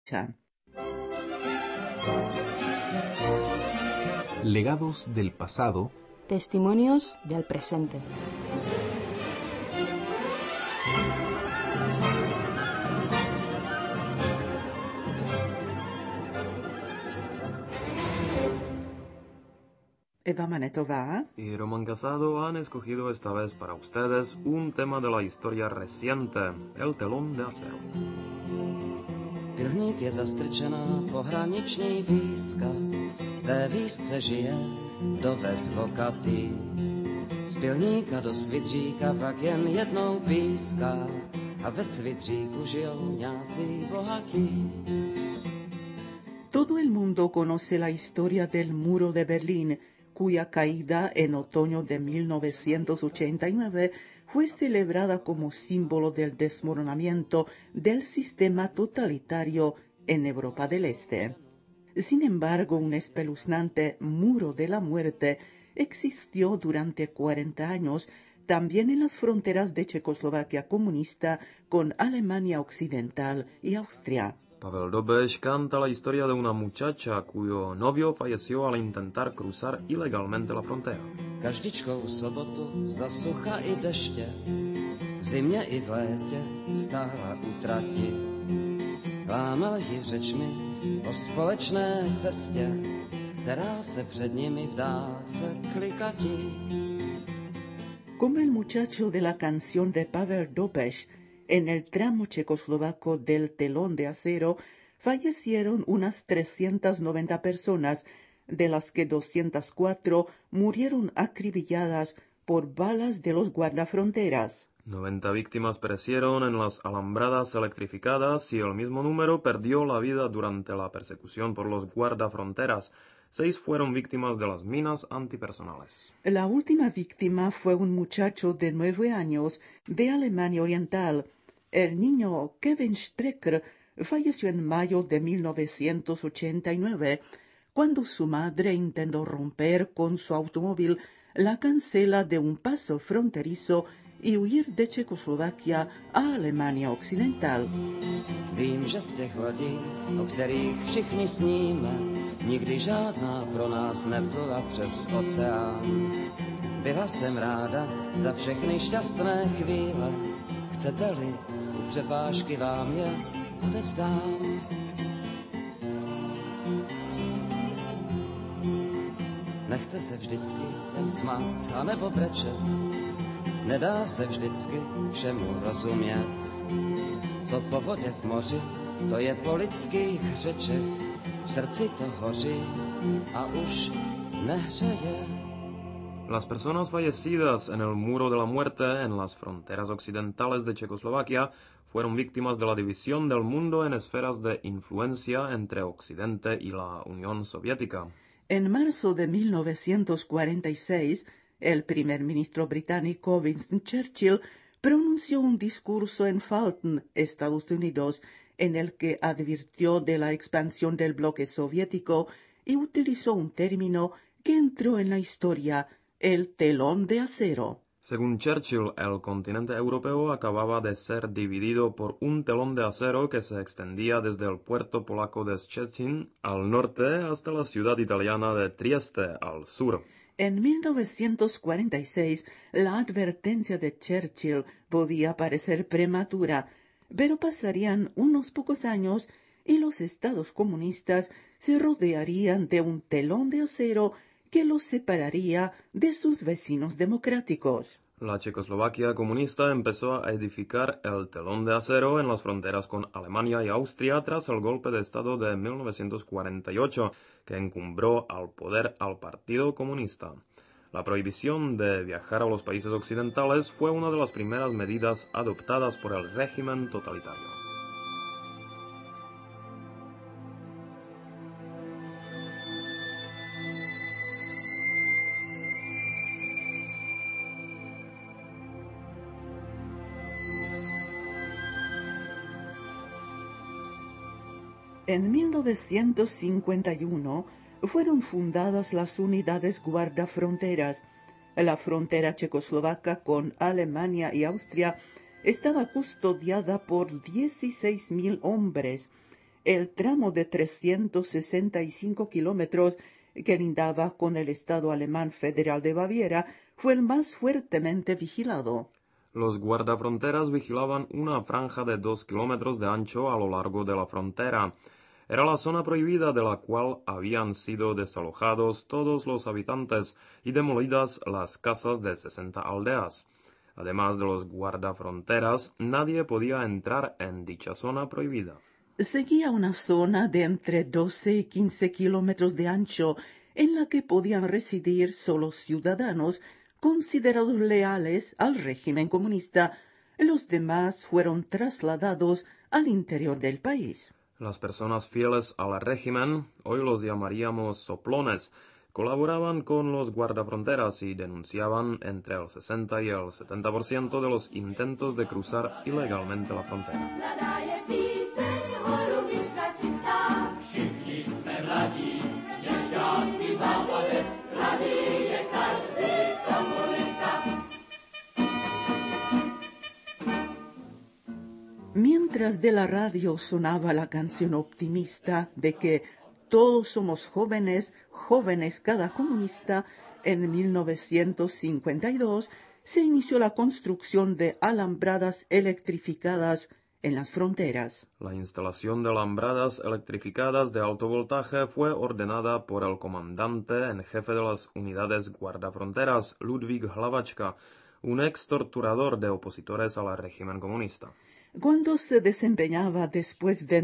Legados del pasado. Testimonios del presente. Eva Manetová y Roman Casado han escogido esta vez para ustedes un tema de la historia reciente, el telón de acero. Pilník je zastrčená pohraniční výzka, v té výzce žije dovec vokatý. Z pilníka do svidříka pak jen jednou píská a ve svidříku žijou nějací bohatí. Todo el mundo conoce la historia del muro de Berlín, cuya caída en otoño de 1989 fue celebrada como símbolo del desmoronamiento del sistema totalitario en Europa del Este. Sin embargo, un espeluznante muro de la muerte existió durante 40 años también en las fronteras de Checoslovaquia comunista con Alemania Occidental y Austria. Pavel Dobeš canta la historia de una muchacha cuyo novio falleció al intentar cruzar ilegalmente la frontera. Každičkou sobotu za sucha i deště, v zimě i v létě stála u trati. Lámal ji řečmi o společné cestě, která se před nimi v dálce klikatí. Como el muchacho de la canción de Pavel Dobeš, en el tramo checoslovaco del telón de acero fallecieron unas 390 personas, de las que 204 murieron acribilladas por balas de los guardafronteras. 90 víctimas perecieron en las alambradas electrificadas y el mismo número perdió la vida durante la persecución por los guardafronteras. 6 fueron víctimas de las minas antipersonales. La última víctima fue un muchacho de 9 años de Alemania Oriental. El niño Kevin Strecker falleció en mayo de 1989, cuando su madre intentó romper con su automóvil la cancela de un paso fronterizo y huir de Checoslovaquia a Alemania Occidental. Vím, že z těch lodí, o kterých všichni sníme, nikdy žádná pro nás neplula přes oceán. Byla jsem ráda za všechny šťastné chvíle, chcete-li, u přepážky vám je odevzdám. Nechce se vždycky jen smát, anebo brečet, nedá se vždycky všemu rozumět. Co po vodě v moři, to je po lidských řečech, v srdci to hoří a už nehřeje. Las personas fallecidas en el Muro de la Muerte en las fronteras occidentales de Checoslovaquia fueron víctimas de la división del mundo en esferas de influencia entre Occidente y la Unión Soviética. En marzo de 1946, el primer ministro británico Winston Churchill pronunció un discurso en Fulton, Estados Unidos, en el que advirtió de la expansión del bloque soviético y utilizó un término que entró en la historia: el telón de acero. Según Churchill, el continente europeo acababa de ser dividido por un telón de acero que se extendía desde el puerto polaco de Szczecin al norte hasta la ciudad italiana de Trieste al sur. En 1946, la advertencia de Churchill podía parecer prematura, pero pasarían unos pocos años y los estados comunistas se rodearían de un telón de acero que los separaría de sus vecinos democráticos. La Checoslovaquia comunista empezó a edificar el telón de acero en las fronteras con Alemania y Austria tras el golpe de Estado de 1948, que encumbró al poder al Partido Comunista. La prohibición de viajar a los países occidentales fue una de las primeras medidas adoptadas por el régimen totalitario. En 1951 fueron fundadas las unidades guardafronteras. La frontera checoslovaca con Alemania y Austria estaba custodiada por 16.000 hombres. el tramo de 365 kilómetros que lindaba con el Estado alemán federal de Baviera fue el más fuertemente vigilado. Los guardafronteras vigilaban una franja de 2 kilómetros de ancho a lo largo de la frontera. Era la zona prohibida de la cual habían sido desalojados todos los habitantes y demolidas las casas de 60 aldeas. Además de los guardafronteras, nadie podía entrar en dicha zona prohibida. Seguía una zona de entre 12 y 15 kilómetros de ancho en la que podían residir solo ciudadanos considerados leales al régimen comunista. Los demás fueron trasladados al interior del país. Las personas fieles al régimen, hoy los llamaríamos soplones, colaboraban con los guardafronteras y denunciaban entre el 60 y el 70% de los intentos de cruzar ilegalmente la frontera. Mientras de la radio sonaba la canción optimista de que todos somos jóvenes, jóvenes cada comunista, en 1952 se inició la construcción de alambradas electrificadas en las fronteras. La instalación de alambradas electrificadas de alto voltaje fue ordenada por el comandante en jefe de las unidades guardafronteras, Ludvík Hlavačka, un ex torturador de opositores al régimen comunista. Cuando se desempeñaba después de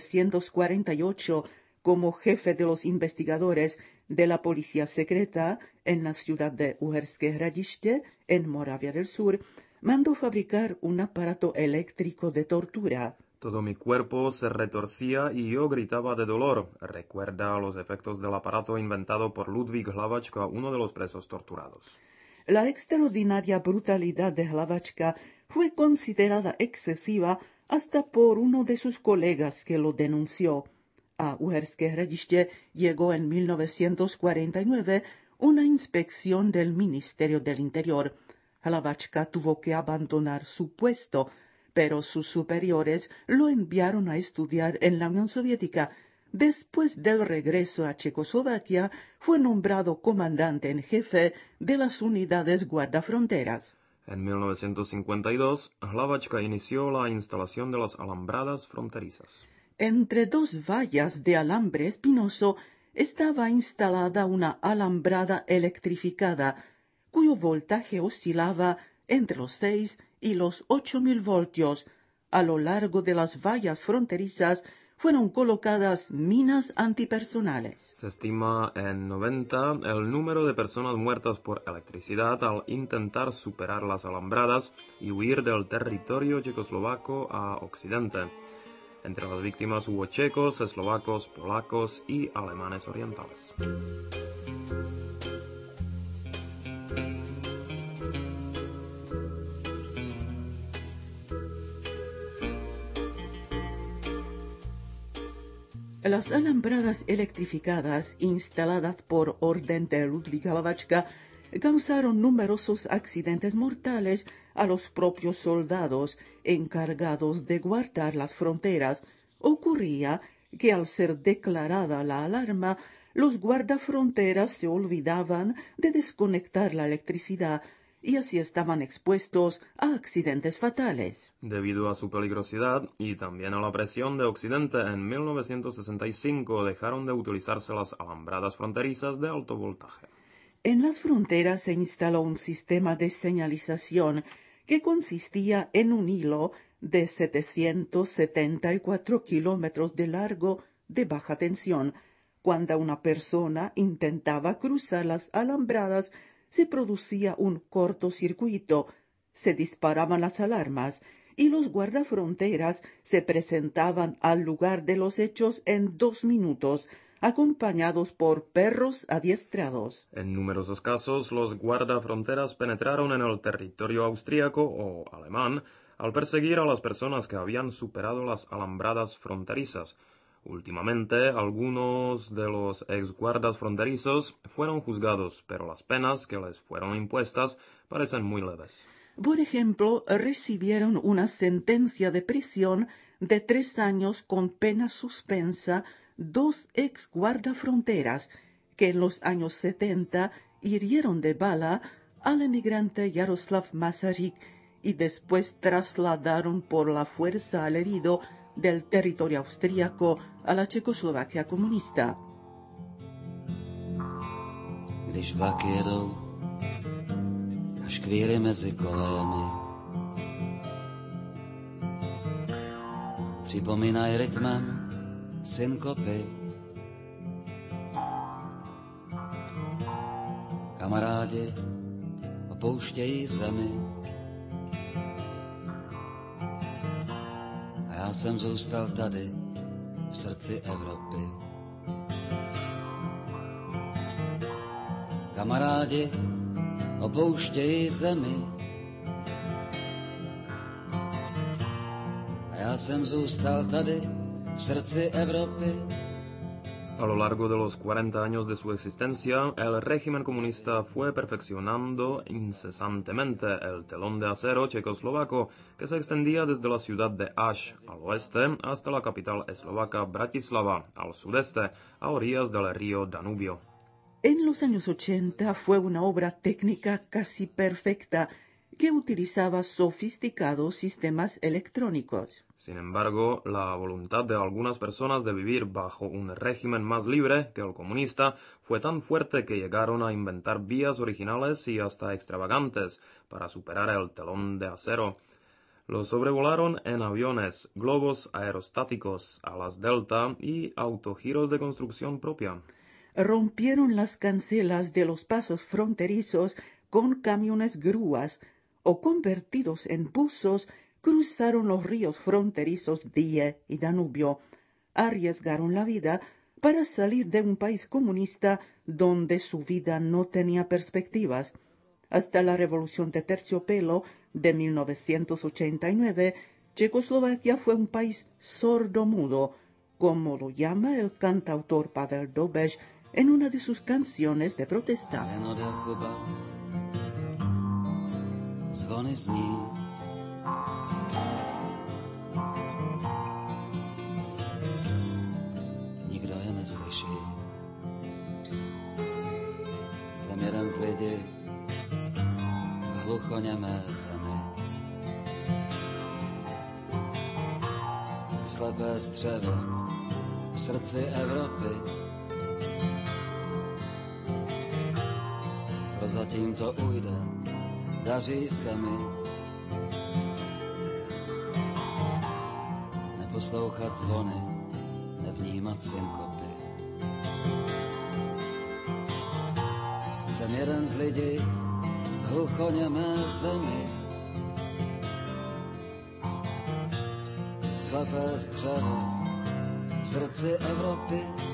1948 como jefe de los investigadores de la policía secreta en la ciudad de Uherské Hradiště, en Moravia del Sur, mandó fabricar un aparato eléctrico de tortura. Todo mi cuerpo se retorcía y yo gritaba de dolor, recuerda los efectos del aparato inventado por Ludvík Hlavačka, uno de los presos torturados. La extraordinaria brutalidad de Hlavačka fue considerada excesiva hasta por uno de sus colegas que lo denunció. A Uherské Hradiště llegó en 1949 una inspección del Ministerio del Interior. Hlavačka tuvo que abandonar su puesto, pero sus superiores lo enviaron a estudiar en la Unión Soviética. Después del regreso a Checoslovaquia, fue nombrado comandante en jefe de las unidades guardafronteras. En 1952, Hlavačka inició la instalación de las alambradas fronterizas. Entre dos vallas de alambre espinoso estaba instalada una alambrada electrificada, cuyo voltaje oscilaba entre los 6 y los 8.000 voltios. A lo largo de las vallas fronterizas fueron colocadas minas antipersonales. Se estima en 90 el número de personas muertas por electricidad al intentar superar las alambradas y huir del territorio checoslovaco a occidente. Entre las víctimas hubo checos, eslovacos, polacos y alemanes orientales. Las alambradas electrificadas instaladas por orden de Ludvík Hlavačka causaron numerosos accidentes mortales a los propios soldados encargados de guardar las fronteras. Ocurría que al ser declarada la alarma, los guardafronteras se olvidaban de desconectar la electricidad y así estaban expuestos a accidentes fatales. Debido a su peligrosidad y también a la presión de Occidente, en 1965 dejaron de utilizarse las alambradas fronterizas de alto voltaje. En las fronteras se instaló un sistema de señalización que consistía en un hilo de 774 kilómetros de largo de baja tensión. Cuando una persona intentaba cruzar las alambradas, se producía un cortocircuito, se disparaban las alarmas y los guardafronteras se presentaban al lugar de los hechos en 2 minutos, acompañados por perros adiestrados. En numerosos casos, los guardafronteras penetraron en el territorio austríaco o alemán al perseguir a las personas que habían superado las alambradas fronterizas. Últimamente, algunos de los exguardas fronterizos fueron juzgados, pero las penas que les fueron impuestas parecen muy leves. Por ejemplo, recibieron una sentencia de prisión de 3 años con pena suspensa 2 ex guardafronteras que en los años 70 hirieron de bala al emigrante Jaroslav Masaryk y después trasladaron por la fuerza al herido del territorio austríaco a la Checoslovaquia comunista. Když vlaky jedou a škvíry mezi kolémy, připomínají rytmem synkopy. Kamarádi opouštějí zemi a já jsem zůstal tady v srdci Evropy. Kamarádi opouštějí zemi a já jsem zůstal tady v srdci Evropy. A lo largo de los 40 años de su existencia, el régimen comunista fue perfeccionando incesantemente el telón de acero checoslovaco, que se extendía desde la ciudad de Aš al oeste hasta la capital eslovaca Bratislava al sudeste, a orillas del río Danubio. En los años 80 fue una obra técnica casi perfecta que utilizaba sofisticados sistemas electrónicos. Sin embargo, la voluntad de algunas personas de vivir bajo un régimen más libre que el comunista fue tan fuerte que llegaron a inventar vías originales y hasta extravagantes para superar el telón de acero. Los sobrevolaron en aviones, globos aerostáticos, alas delta y autogiros de construcción propia. Rompieron las cancelas de los pasos fronterizos con camiones grúas o convertidos en buzos cruzaron los ríos fronterizos Dyje y Danubio, arriesgaron la vida para salir de un país comunista donde su vida no tenía perspectivas. Hasta la Revolución de Terciopelo de 1989, Checoslovaquia fue un país sordomudo, como lo llama el cantautor Pavel Dobeš en una de sus canciones de protesta. Zvony zní. Nikdo je neslyší. Jsem jeden z lidí v hluchoněmé zemi. Slepé střevo v srdci Evropy. Prozatím to ujde, daří se mi neposlouchat zvony, nevnímat synkopy. Jsem jeden z lidí v hluchoněmé zemi. Slepé střevo v srdci Evropy.